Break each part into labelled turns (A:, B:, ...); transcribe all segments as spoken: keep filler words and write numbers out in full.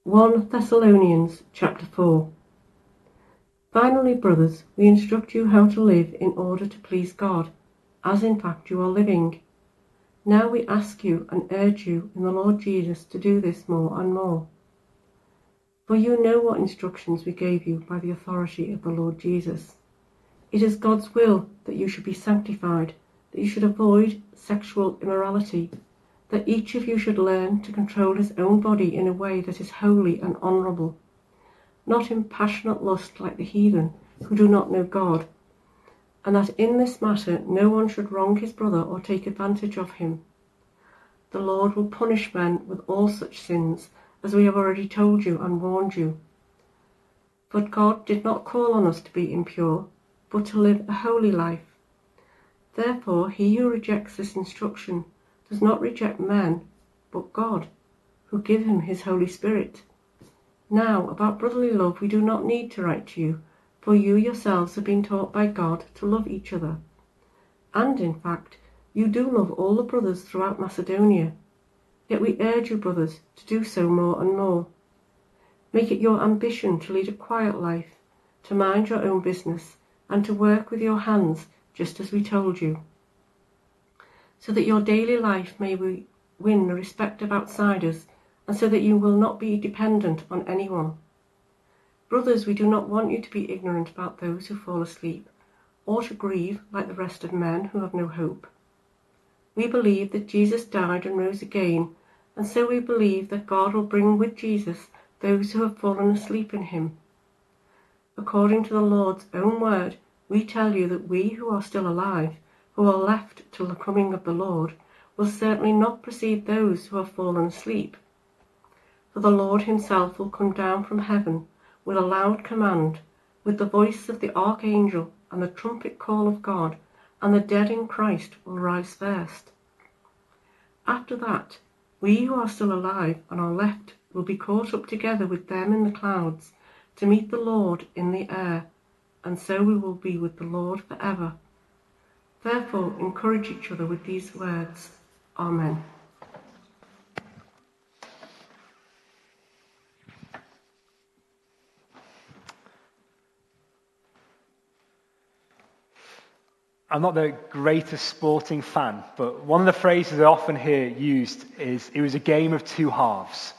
A: First Thessalonians chapter four. Finally, brothers, we instruct you how to live in order to please God, as in fact you are living. Now we ask you and urge you in the Lord Jesus to do this more and more. For you know what instructions we gave you by the authority of the Lord Jesus. It is God's will that you should be sanctified, that you should avoid sexual immorality, that each of you should learn to control his own body in a way that is holy and honourable, not in passionate lust like the heathen who do not know God, and that in this matter no one should wrong his brother or take advantage of him. The Lord will punish men with all such sins, as we have already told you and warned you. But God did not call on us to be impure, but to live a holy life. Therefore he who rejects this instruction does not reject men, but God, who give him his Holy Spirit. Now, about brotherly love we do not need to write to you, for you yourselves have been taught by God to love each other. And, in fact, you do love all the brothers throughout Macedonia. Yet we urge you, brothers, to do so more and more. Make it your ambition to lead a quiet life, to mind your own business, and to work with your hands, just as we told you, so that your daily life may win the respect of outsiders, and so that you will not be dependent on anyone. Brothers, we do not want you to be ignorant about those who fall asleep, or to grieve like the rest of men who have no hope. We believe that Jesus died and rose again, and so we believe that God will bring with Jesus those who have fallen asleep in him. According to the Lord's own word, we tell you that we who are still alive, who are left till the coming of the Lord, will certainly not precede those who have fallen asleep. For the Lord himself will come down from heaven with a loud command, with the voice of the archangel and the trumpet call of God, and the dead in Christ will rise first. After that, we who are still alive and are left will be caught up together with them in the clouds to meet the Lord in the air, and so we will be with the Lord forever. Therefore, encourage each other with these words. Amen.
B: I'm not the greatest sporting fan, but one of the phrases I often hear used is, it was a game of two halves.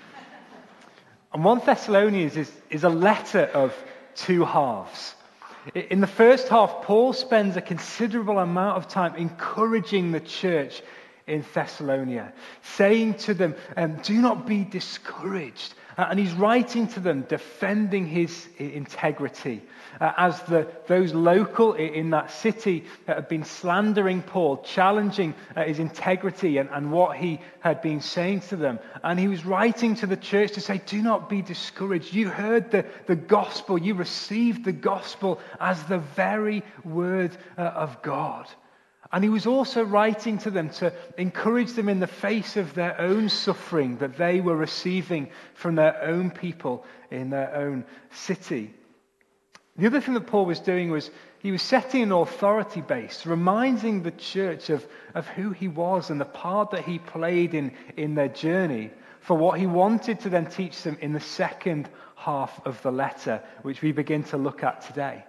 B: And First Thessalonians is, is a letter of two halves. In the first half, Paul spends a considerable amount of time encouraging the church in Thessalonia, saying to them, um, do not be discouraged. Uh, and he's writing to them, defending his integrity. Uh, as the those local in that city that had been slandering Paul, challenging uh, his integrity and, and what he had been saying to them. And he was writing to the church to say, do not be discouraged. You heard the, the gospel. You received the gospel as the very word uh, of God. And he was also writing to them to encourage them in the face of their own suffering that they were receiving from their own people in their own city. The other thing that Paul was doing was he was setting an authority base, reminding the church of, of who he was and the part that he played in, in their journey for what he wanted to then teach them in the second half of the letter, which we begin to look at today.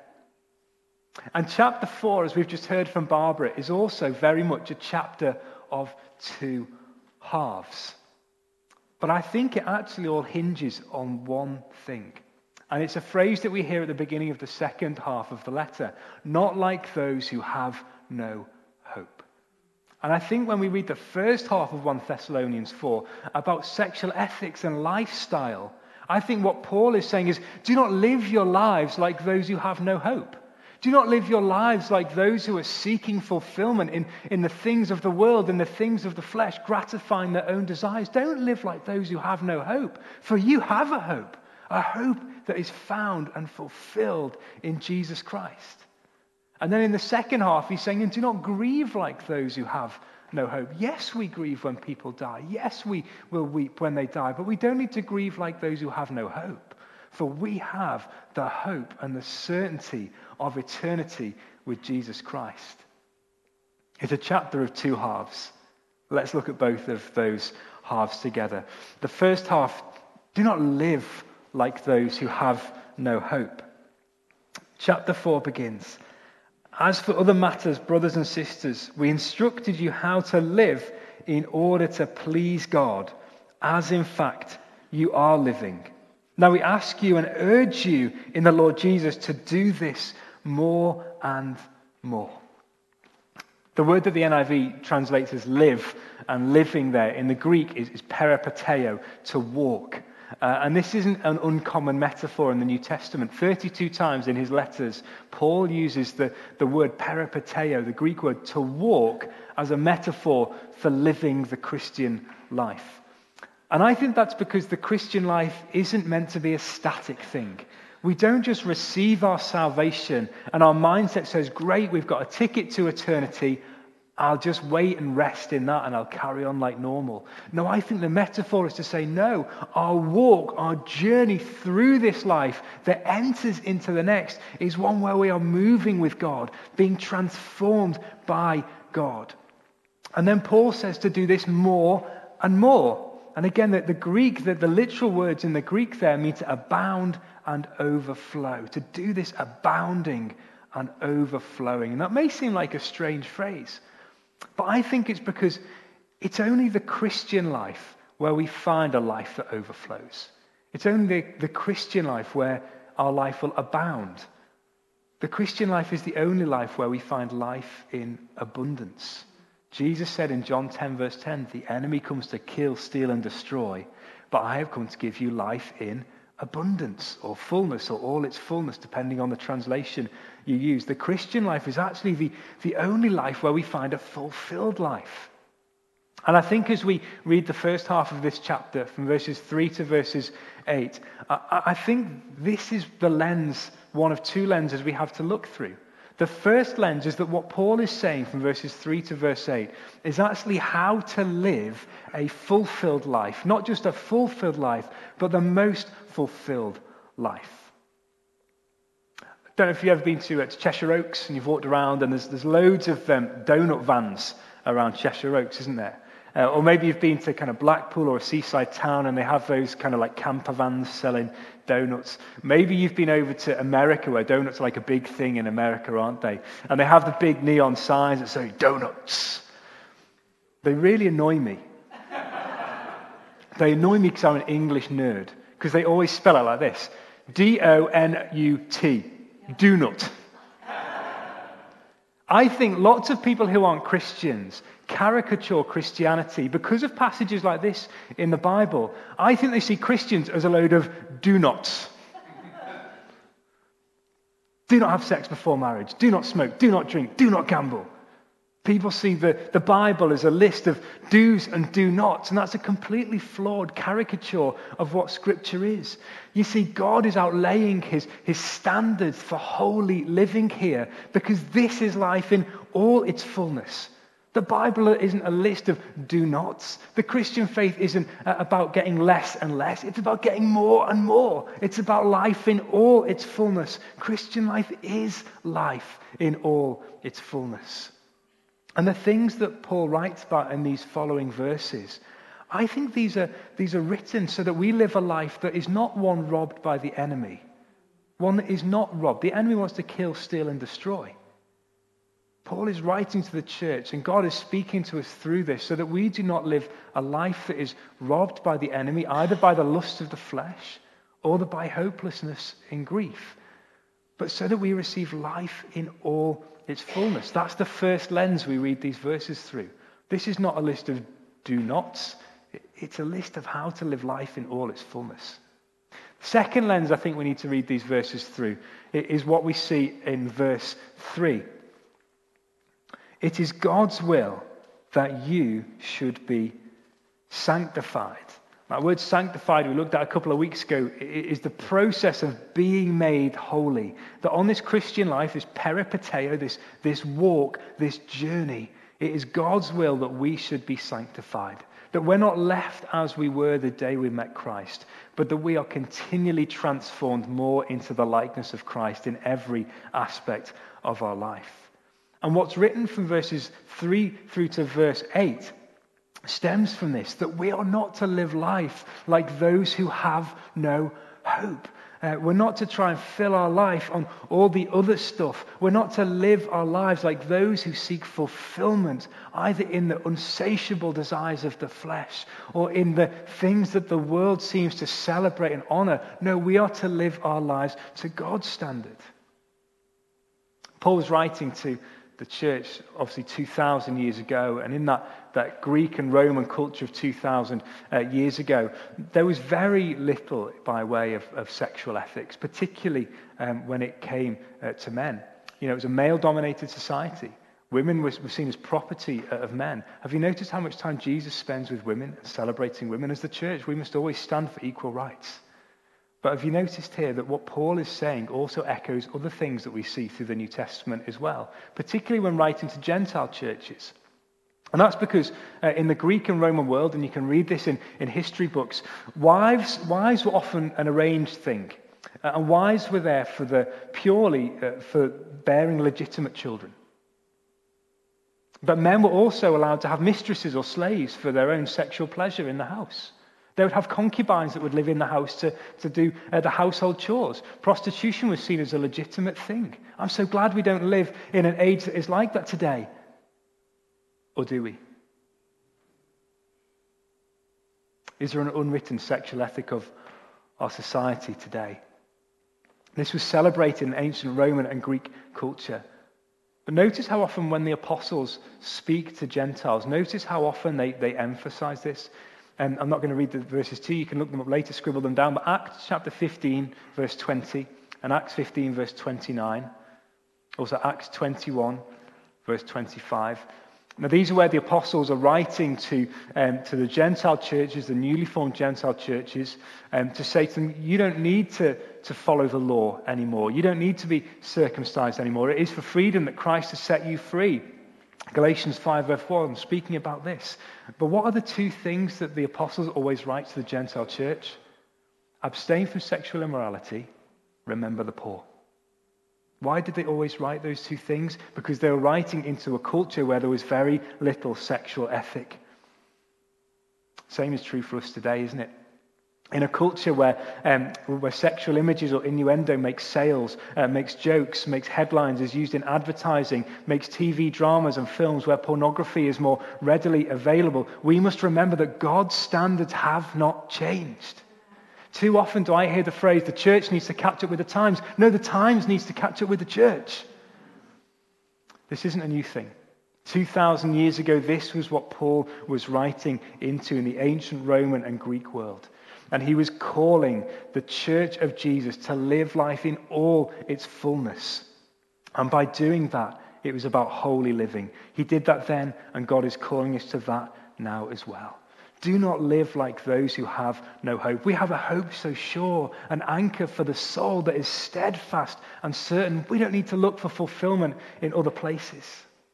B: And chapter four, as we've just heard from Barbara, is also very much a chapter of two halves. But I think it actually all hinges on one thing. And it's a phrase that we hear at the beginning of the second half of the letter. Not like those who have no hope. And I think when we read the first half of First Thessalonians four about sexual ethics and lifestyle, I think what Paul is saying is, do not live your lives like those who have no hope. Do not live your lives like those who are seeking fulfillment in, in the things of the world, in the things of the flesh, gratifying their own desires. Don't live like those who have no hope, for you have a hope, a hope that is found and fulfilled in Jesus Christ. And then in the second half, he's saying, and do not grieve like those who have no hope. Yes, we grieve when people die. Yes, we will weep when they die, but we don't need to grieve like those who have no hope. For we have the hope and the certainty of eternity with Jesus Christ. It's a chapter of two halves. Let's look at both of those halves together. The first half Do not live like those who have no hope. Chapter four begins. As for other matters, brothers and sisters, we instructed you how to live in order to please God, as in fact you are living. Now we ask you and urge you in the Lord Jesus to do this more and more. The word that the N I V translates as live and living there in the Greek is, is peripateo, to walk. Uh, and this isn't an uncommon metaphor in the New Testament. thirty-two times in his letters, Paul uses the, the word peripateo, the Greek word, to walk, as a metaphor for living the Christian life. And I think that's because the Christian life isn't meant to be a static thing. We don't just receive our salvation and our mindset says, great, we've got a ticket to eternity. I'll just wait and rest in that and I'll carry on like normal. No, I think the metaphor is to say, no, our walk, our journey through this life that enters into the next is one where we are moving with God, being transformed by God. And then Paul says to do this more and more. And again, the, the Greek, the, the literal words in the Greek there mean to abound and overflow. To do this abounding and overflowing. And that may seem like a strange phrase, but I think it's because it's only the Christian life where we find a life that overflows. It's only the, the Christian life where our life will abound. The Christian life is the only life where we find life in abundance. Jesus said in John ten, verse ten, the enemy comes to kill, steal, and destroy, but I have come to give you life in abundance, or fullness, or all its fullness, depending on the translation you use. The Christian life is actually the, the only life where we find a fulfilled life. And I think as we read the first half of this chapter, from verses three to verses eight, I, I think this is the lens, one of two lenses we have to look through. The first lens is that what Paul is saying from verses three to verse eight is actually how to live a fulfilled life. Not just a fulfilled life, but the most fulfilled life. I don't know if you've ever been to, uh, to Cheshire Oaks and you've walked around and there's, there's loads of um, donut vans around Cheshire Oaks, isn't there? Uh, or maybe you've been to kind of Blackpool or a seaside town and they have those kind of like camper vans selling donuts. Maybe you've been over to America where donuts are like a big thing in America, aren't they? And they have the big neon signs that say donuts. They really annoy me. They annoy me because I'm an English nerd. Because they always spell it like this. D O N U T. Donut. I think lots of people who aren't Christians caricature Christianity because of passages like this in the Bible. I think they see Christians as a load of do-nots. Do not have sex before marriage. Do not smoke. Do not drink. Do not gamble. People see the, the Bible as a list of do's and do-nots, and that's a completely flawed caricature of what Scripture is. You see, God is outlaying his, his standards for holy living here because this is life in all its fullness. The Bible isn't a list of do-nots. The Christian faith isn't about getting less and less. It's about getting more and more. It's about life in all its fullness. Christian life is life in all its fullness. And the things that Paul writes about in these following verses, I think these are, these are written so that we live a life that is not one robbed by the enemy. One that is not robbed. The enemy wants to kill, steal, and destroy. Paul is writing to the church, and God is speaking to us through this so that we do not live a life that is robbed by the enemy, either by the lust of the flesh or the by hopelessness in grief, but so that we receive life in all its fullness. That's the first lens we read these verses through. This is not a list of do-nots. It's a list of how to live life in all its fullness. The second lens I think we need to read these verses through is what we see in verse three. It is God's will that you should be sanctified. That word sanctified we looked at a couple of weeks ago is the process of being made holy. That on this Christian life, this peripateo, this, this walk, this journey, it is God's will that we should be sanctified. That we're not left as we were the day we met Christ, but that we are continually transformed more into the likeness of Christ in every aspect of our life. And what's written from verses three through to verse eight stems from this, that we are not to live life like those who have no hope. Uh, we're not to try and fill our life on all the other stuff. We're not to live our lives like those who seek fulfillment, either in the unsatiable desires of the flesh or in the things that the world seems to celebrate and honor. No, we are to live our lives to God's standard. Paul was writing to the church, obviously two thousand years ago, and in that, that Greek and Roman culture of two thousand uh, years ago, there was very little by way of, of sexual ethics, particularly um, when it came uh, to men. You know, it was a male-dominated society. Women were, were seen as property of men. Have you noticed how much time Jesus spends with women, celebrating women? As the church, we must always stand for equal rights. But have you noticed here that what Paul is saying also echoes other things that we see through the New Testament as well, particularly when writing to Gentile churches? And that's because uh, in the Greek and Roman world, and you can read this in, in history books, wives, wives were often an arranged thing. Uh, and wives were there for the purely uh, for bearing legitimate children. But men were also allowed to have mistresses or slaves for their own sexual pleasure in the house. They would have concubines that would live in the house to, to do uh, the household chores. Prostitution was seen as a legitimate thing. I'm so glad we don't live in an age that is like that today. Or do we? Is there an unwritten sexual ethic of our society today? This was celebrated in ancient Roman and Greek culture. But notice how often when the apostles speak to Gentiles, notice how often they, they emphasize this. And I'm not going to read the verses to you. You can look them up later, scribble them down. But Acts chapter fifteen, verse twenty, and Acts fifteen, verse twenty-nine. Also Acts twenty-one, verse twenty-five. Now these are where the apostles are writing to, um, to the Gentile churches, the newly formed Gentile churches, um, to say to them, you don't need to, to follow the law anymore. You don't need to be circumcised anymore. It is for freedom that Christ has set you free. Galatians five, verse one, speaking about this. But what are the two things that the apostles always write to the Gentile church? Abstain from sexual immorality, remember the poor. Why did they always write those two things? Because they were writing into a culture where there was very little sexual ethic. Same is true for us today, isn't it? In a culture where um, where sexual images or innuendo makes sales, uh, makes jokes, makes headlines, is used in advertising, makes T V dramas and films where pornography is more readily available, we must remember that God's standards have not changed. Too often do I hear the phrase, the church needs to catch up with the times. No, the times needs to catch up with the church. This isn't a new thing. two thousand years ago, this was what Paul was writing into in the ancient Roman and Greek world. And he was calling the church of Jesus to live life in all its fullness. And by doing that, it was about holy living. He did that then, and God is calling us to that now as well. Do not live like those who have no hope. We have a hope so sure, an anchor for the soul that is steadfast and certain. We don't need to look for fulfillment in other places.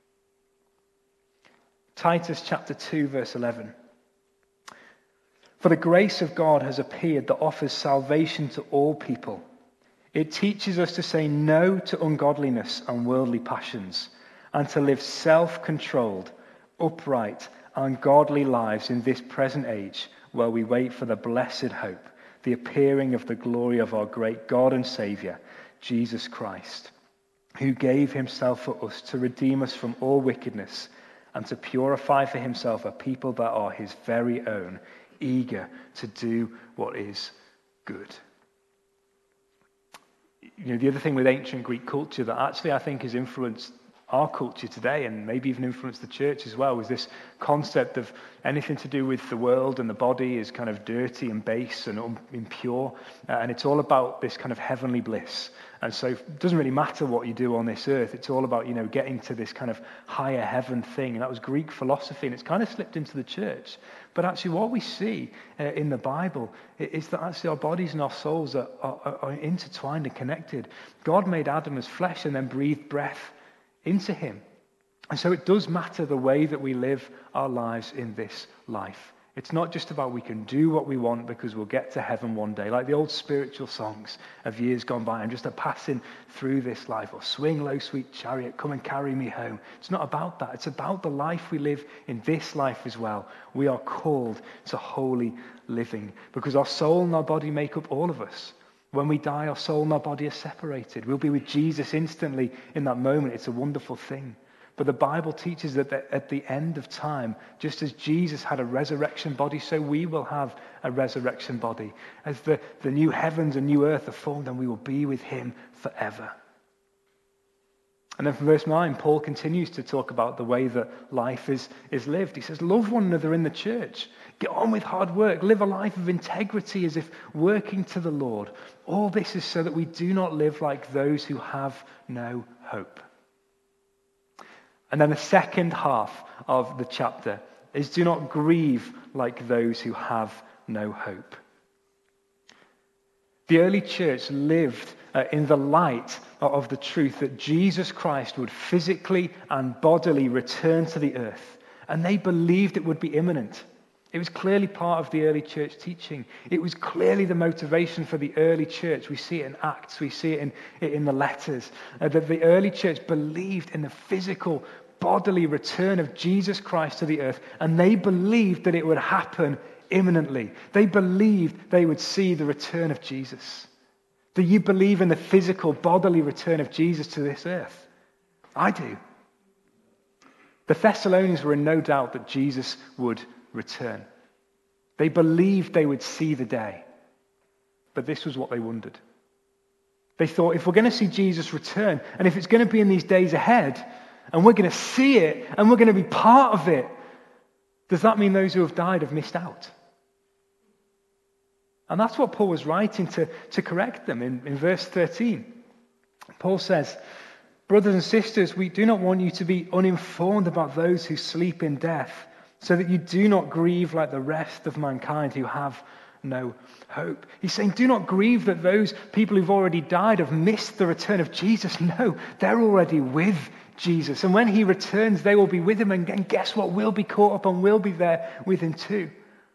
B: Titus chapter two, verse eleven. For the grace of God has appeared that offers salvation to all people. It teaches us to say no to ungodliness and worldly passions, and to live self-controlled, upright, and godly lives in this present age, while we wait for the blessed hope, the appearing of the glory of our great God and Saviour, Jesus Christ, who gave himself for us to redeem us from all wickedness and to purify for himself a people that are his very own, eager to do what is good. You know, the other thing with ancient Greek culture that actually I think has influenced our culture today and maybe even influenced the church as well was this concept of anything to do with the world and the body is kind of dirty and base and impure, uh, and it's all about this kind of heavenly bliss. And so it doesn't really matter what you do on this earth. It's all about, you know, getting to this kind of higher heaven thing. And that was Greek philosophy, and it's kind of slipped into the church. But actually what we see uh, in the Bible is that actually our bodies and our souls are, are, are intertwined and connected. God made Adam as flesh and then breathed breath into him. And so it does matter the way that we live our lives in this life. It's not just about we can do what we want because we'll get to heaven one day, like the old spiritual songs of years gone by. I'm just a passing through this life, or swing low, sweet chariot, come and carry me home. It's not about that. It's about the life we live in this life as well. We are called to holy living because our soul and our body make up all of us. When we die, our soul and our body are separated. We'll be with Jesus instantly in that moment. It's a wonderful thing. But the Bible teaches that at the end of time, just as Jesus had a resurrection body, so we will have a resurrection body. As the, the new heavens and new earth are formed, and we will be with him forever. And then from verse nine, Paul continues to talk about the way that life is, is lived. He says, love one another in the church. Get on with hard work. Live a life of integrity as if working to the Lord. All this is so that we do not live like those who have no hope. And then the second half of the chapter is do not grieve like those who have no hope. The early church lived uh, in the light of the truth that Jesus Christ would physically and bodily return to the earth. And they believed it would be imminent. It was clearly part of the early church teaching. It was clearly the motivation for the early church. We see it in Acts. We see it in, in the letters. Uh, that the early church believed in the physical, bodily return of Jesus Christ to the earth. And they believed that it would happen imminently. They believed they would see the return of Jesus. Do you believe in the physical, bodily return of Jesus to this earth? I do. The Thessalonians were in no doubt that Jesus would return. They believed they would see the day. But this was what they wondered. They thought, if we're going to see Jesus return, and if it's going to be in these days ahead, and we're going to see it, and we're going to be part of it, does that mean those who have died have missed out? And that's what Paul was writing to, to correct them in, in verse thirteen. Paul says, brothers and sisters, we do not want you to be uninformed about those who sleep in death, so that you do not grieve like the rest of mankind who have no hope. He's saying, do not grieve that those people who've already died have missed the return of Jesus. No, they're already with Jesus. And when he returns, they will be with him. And guess what? We'll be caught up and we'll be there with him too.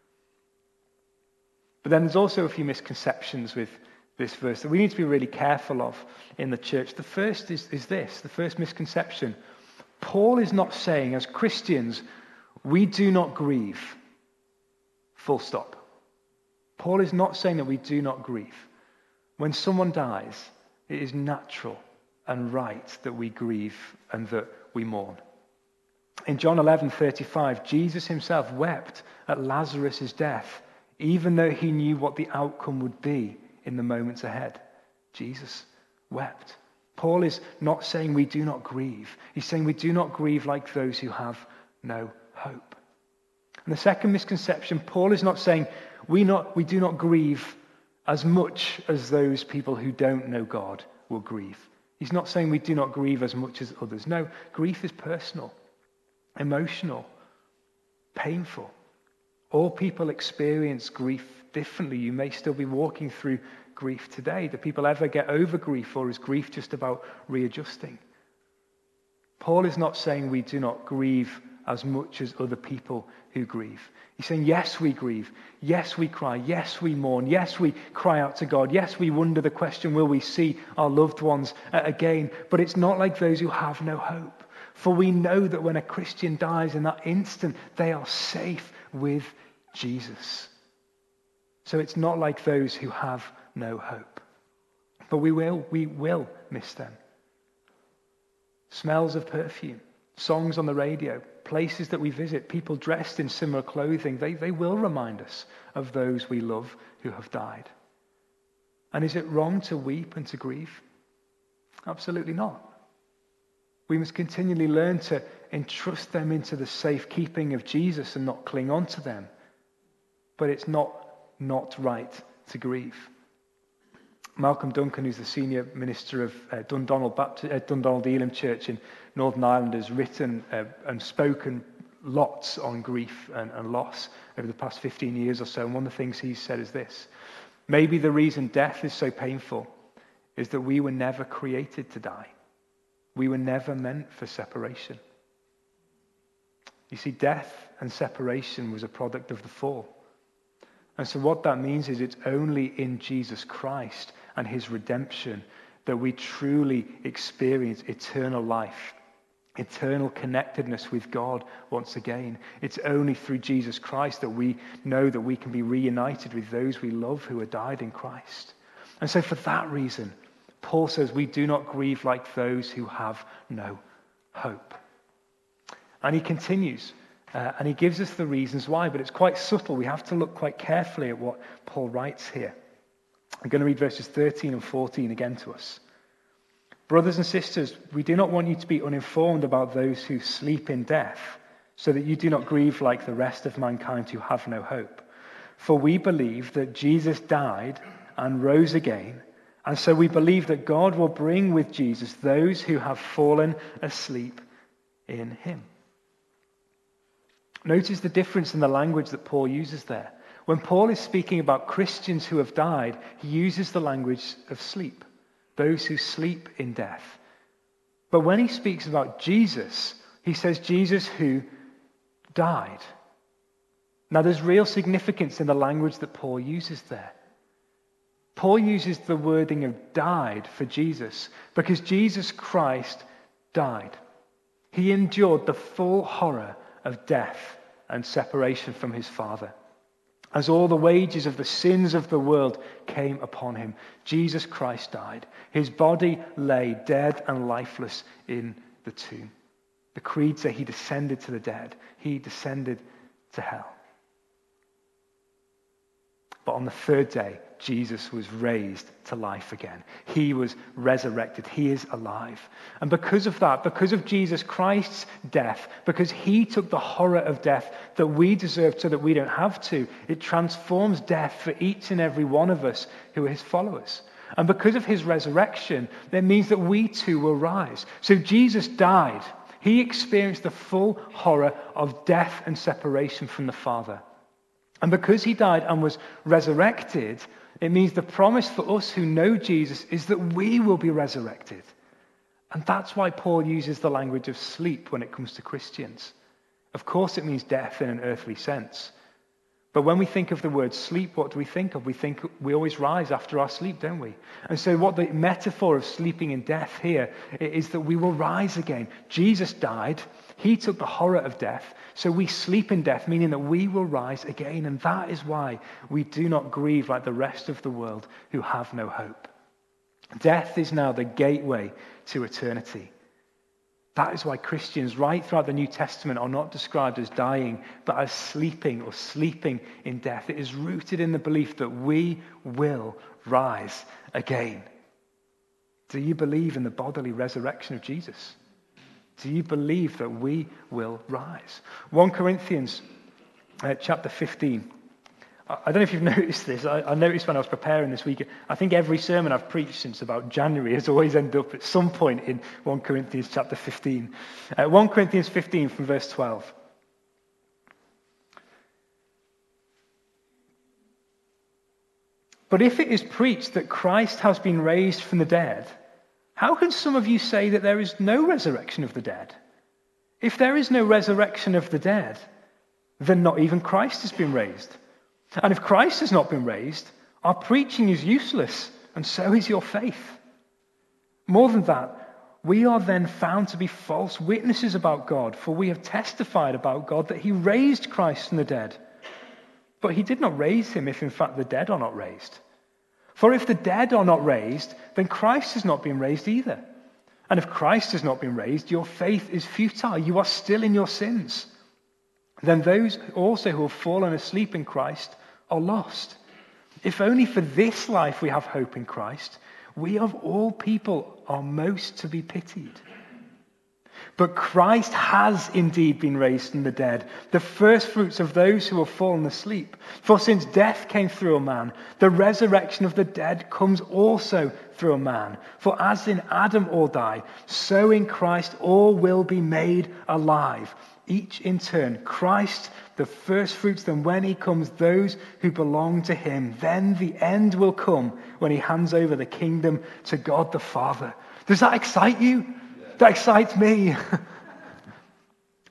B: But then there's also a few misconceptions with this verse that we need to be really careful of in the church. The first is, is this, the first misconception. Paul is not saying, as Christians, we do not grieve. Full stop. Paul is not saying that we do not grieve. When someone dies, it is natural and right that we grieve and that we mourn. In John eleven thirty-five, Jesus himself wept at Lazarus' death, even though he knew what the outcome would be in the moments ahead. Jesus wept. Paul is not saying we do not grieve. He's saying we do not grieve like those who have no hope. And the second misconception, Paul is not saying we not we do not grieve as much as those people who don't know God will grieve. He's not saying we do not grieve as much as others. No, grief is personal, emotional, painful. All people experience grief differently. You may still be walking through grief today. Do people ever get over grief, or is grief just about readjusting? Paul is not saying we do not grieve as much as other people who grieve. He's saying, yes, we grieve. Yes, we cry. Yes, we mourn. Yes, we cry out to God. Yes, we wonder the question, will we see our loved ones again? But it's not like those who have no hope. For we know that when a Christian dies, in that instant, they are safe with Jesus. So it's not like those who have no hope. But we will, we will miss them. Smells of perfume, songs on the radio, places that we visit, people dressed in similar clothing, they, they will remind us of those we love who have died. And is it wrong to weep and to grieve? Absolutely not. We must continually learn to entrust them into the safekeeping of Jesus and not cling on to them. But it's not not right to grieve. Malcolm Duncan, who's the senior minister of uh, Dundonald, Baptist, uh, Dundonald Elim Church in Northern Ireland, has written uh, and spoken lots on grief and, and loss over the past fifteen years or so. And one of the things he's said is this: maybe the reason death is so painful is that we were never created to die. We were never meant for separation. You see, death and separation was a product of the fall. And so what that means is it's only in Jesus Christ and his redemption that we truly experience eternal life, eternal connectedness with God once again. It's only through Jesus Christ that we know that we can be reunited with those we love who have died in Christ. And so for that reason, Paul says we do not grieve like those who have no hope. And he continues, uh, and he gives us the reasons why, but it's quite subtle. We have to look quite carefully at what Paul writes here. I'm going to read verses thirteen and fourteen again to us. Brothers and sisters, we do not want you to be uninformed about those who sleep in death, so that you do not grieve like the rest of mankind who have no hope. For we believe that Jesus died and rose again, and so we believe that God will bring with Jesus those who have fallen asleep in him. Notice the difference in the language that Paul uses there. When Paul is speaking about Christians who have died, he uses the language of sleep, those who sleep in death. But when he speaks about Jesus, he says Jesus who died. Now there's real significance in the language that Paul uses there. Paul uses the wording of died for Jesus because Jesus Christ died. He endured the full horror of death and separation from his Father. As all the wages of the sins of the world came upon him, Jesus Christ died. His body lay dead and lifeless in the tomb. The creed say he descended to the dead. He descended to hell. But on the third day, Jesus was raised to life again. He was resurrected. He is alive. And because of that, because of Jesus Christ's death, because he took the horror of death that we deserve so that we don't have to, it transforms death for each and every one of us who are his followers. And because of his resurrection, that means that we too will rise. So Jesus died. He experienced the full horror of death and separation from the Father. And because he died and was resurrected, it means the promise for us who know Jesus is that we will be resurrected. And that's why Paul uses the language of sleep when it comes to Christians. Of course it means death in an earthly sense. But when we think of the word sleep, what do we think of? We think we always rise after our sleep, don't we? And so what the metaphor of sleeping in death here is that we will rise again. Jesus died. He took the horror of death. So we sleep in death, meaning that we will rise again. And that is why we do not grieve like the rest of the world who have no hope. Death is now the gateway to eternity. That is why Christians right throughout the New Testament are not described as dying, but as sleeping or sleeping in death. It is rooted in the belief that we will rise again. Do you believe in the bodily resurrection of Jesus? Do you believe that we will rise? First Corinthians uh, chapter fifteen. I don't know if you've noticed this. I, I noticed when I was preparing this week, I think every sermon I've preached since about January has always ended up at some point in First Corinthians chapter fifteen. Uh, First Corinthians fifteen from verse twelve. But if it is preached that Christ has been raised from the dead, how can some of you say that there is no resurrection of the dead? If there is no resurrection of the dead, then not even Christ has been raised. And if Christ has not been raised, our preaching is useless, and so is your faith. More than that, we are then found to be false witnesses about God, for we have testified about God that he raised Christ from the dead. But he did not raise him if in fact the dead are not raised. For if the dead are not raised, then Christ has not been raised either. And if Christ has not been raised, your faith is futile. You are still in your sins. Then those also who have fallen asleep in Christ are lost. If only for this life we have hope in Christ, we of all people are most to be pitied. But Christ has indeed been raised from the dead, the first fruits of those who have fallen asleep. For since death came through a man, the resurrection of the dead comes also through a man. For as in Adam all die, so in Christ all will be made alive. Each in turn, Christ the first fruits, then when he comes, those who belong to him. Then the end will come when he hands over the kingdom to God the Father. Does that excite you? That excites me.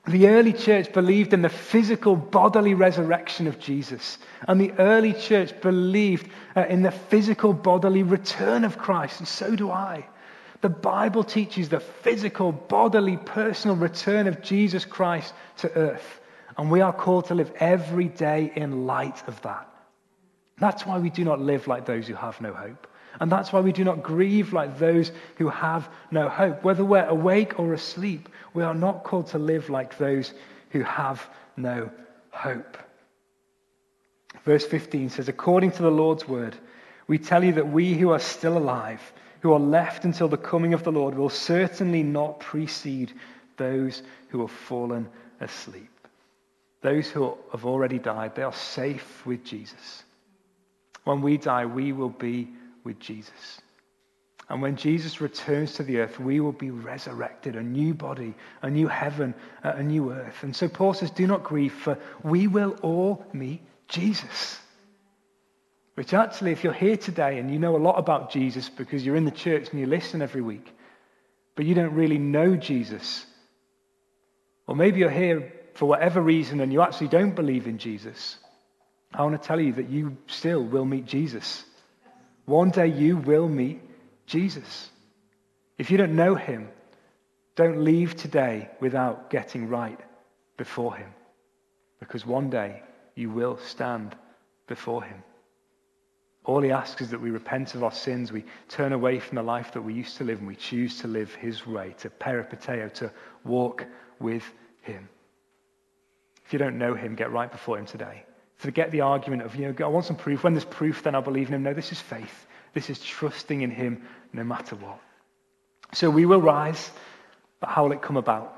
B: The early church believed in the physical bodily resurrection of Jesus. And the early church believed uh, in the physical bodily return of Christ. And so do I. The Bible teaches the physical bodily personal return of Jesus Christ to earth. And we are called to live every day in light of that. That's why we do not live like those who have no hope. And that's why we do not grieve like those who have no hope. Whether we're awake or asleep, we are not called to live like those who have no hope. Verse fifteen says, according to the Lord's word, we tell you that we who are still alive, who are left until the coming of the Lord, will certainly not precede those who have fallen asleep. Those who have already died, they are safe with Jesus. When we die, we will be with Jesus. And when Jesus returns to the earth, we will be resurrected, a new body, a new heaven, a new earth. And so Paul says, do not grieve, for we will all meet Jesus. Which actually, if you're here today and you know a lot about Jesus because you're in the church and you listen every week, but you don't really know Jesus, or maybe you're here for whatever reason and you actually don't believe in Jesus, I want to tell you that you still will meet Jesus. One day you will meet Jesus. If you don't know him, don't leave today without getting right before him. Because one day you will stand before him. All he asks is that we repent of our sins, we turn away from the life that we used to live, and we choose to live his way, to peripateo, to walk with him. If you don't know him, get right before him today. Forget the argument of, you know, I want some proof. When there's proof, then I'll believe in him. No, this is faith. This is trusting in him no matter what. So we will rise, but how will it come about?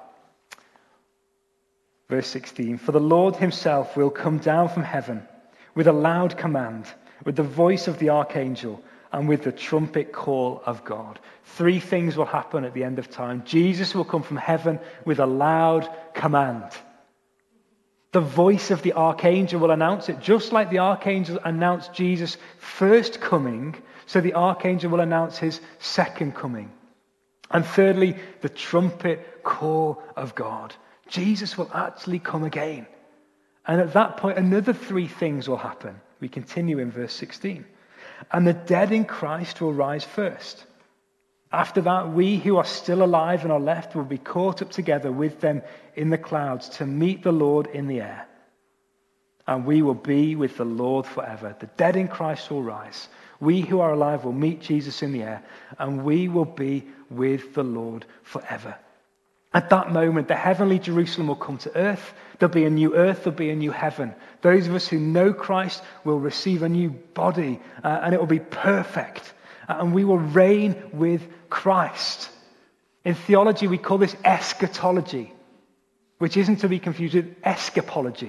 B: Verse sixteen, for the Lord himself will come down from heaven with a loud command, with the voice of the archangel, and with the trumpet call of God. Three things will happen at the end of time. Jesus will come from heaven with a loud command. The voice of the archangel will announce it, just like the archangel announced Jesus' first coming, so the archangel will announce his second coming. And thirdly, the trumpet call of God. Jesus will actually come again. And at that point, another three things will happen. We continue in verse sixteen. And the dead in Christ will rise first. After that, we who are still alive and are left will be caught up together with them in the clouds to meet the Lord in the air. And we will be with the Lord forever. The dead in Christ will rise. We who are alive will meet Jesus in the air. And we will be with the Lord forever. At that moment, the heavenly Jerusalem will come to earth. There'll be a new earth, there'll be a new heaven. Those of us who know Christ will receive a new body, uh, and it will be perfect. Uh, and we will reign with Christ. In theology, we call this eschatology, which isn't to be confused with escapology.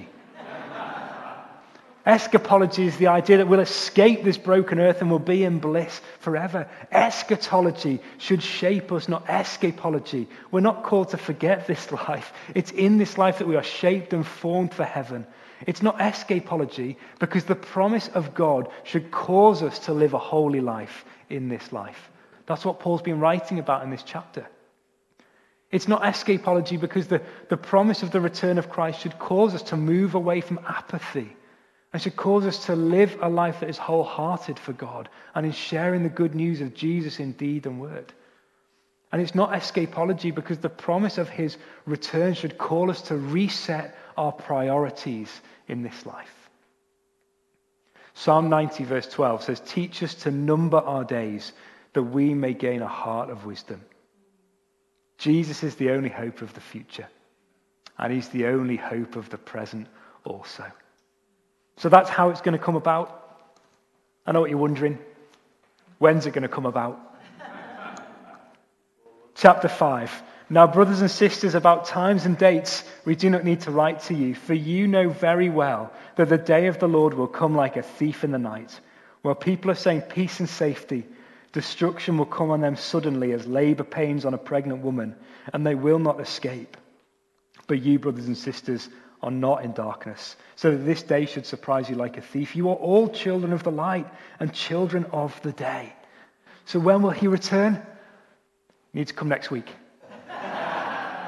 B: Eschatology is the idea that we'll escape this broken earth and we'll be in bliss forever. Eschatology should shape us, not escapology. We're not called to forget this life. It's in this life that we are shaped and formed for heaven. It's not escapology because the promise of God should cause us to live a holy life in this life. That's what Paul's been writing about in this chapter. It's not escapology because the, the promise of the return of Christ should cause us to move away from apathy. And should cause us to live a life that is wholehearted for God and in sharing the good news of Jesus in deed and word. And it's not escapology because the promise of his return should call us to reset our priorities in this life. Psalm ninety verse twelve says, teach us to number our days that we may gain a heart of wisdom. Jesus is the only hope of the future. And he's the only hope of the present also. So that's how it's going to come about. I know what you're wondering. When's it going to come about? Chapter five. Now, brothers and sisters, about times and dates, we do not need to write to you, for you know very well that the day of the Lord will come like a thief in the night. While people are saying peace and safety, destruction will come on them suddenly as labor pains on a pregnant woman, and they will not escape. But you, brothers and sisters, are not in darkness, so that this day should surprise you like a thief. You are all children of the light and children of the day. So when will he return? He needs to come next week.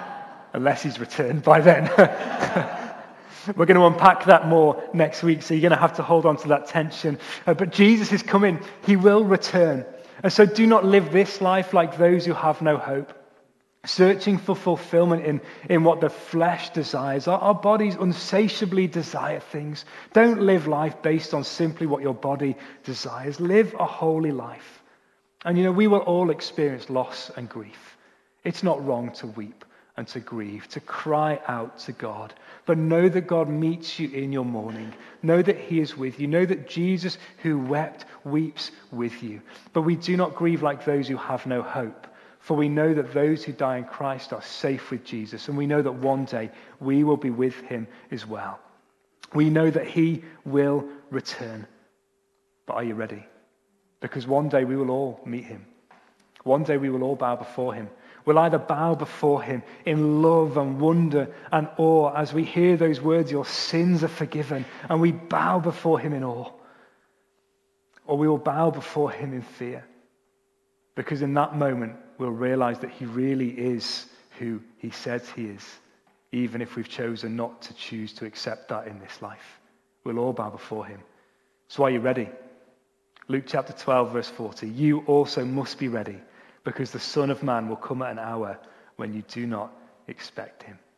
B: unless he's returned by then. We're going to unpack that more next week, so you're going to have to hold on to that tension. Uh, but Jesus is coming. He will return. And so do not live this life like those who have no hope, searching for fulfillment in, in what the flesh desires. Our, our bodies unsatiably desire things. Don't live life based on simply what your body desires. Live a holy life. And you know, we will all experience loss and grief. It's not wrong to weep and to grieve, to cry out to God. But know that God meets you in your mourning. Know that he is with you. Know that Jesus, who wept, weeps with you. But we do not grieve like those who have no hope. For we know that those who die in Christ are safe with Jesus. And we know that one day we will be with him as well. We know that he will return. But are you ready? Because one day we will all meet him. One day we will all bow before him. We'll either bow before him in love and wonder and awe as we hear those words, your sins are forgiven, and we bow before him in awe. Or we will bow before him in fear. Because in that moment, we'll realize that he really is who he says he is, even if we've chosen not to choose to accept that in this life. We'll all bow before him. So are you ready? Luke chapter twelve, verse forty. You also must be ready, because the Son of Man will come at an hour when you do not expect him.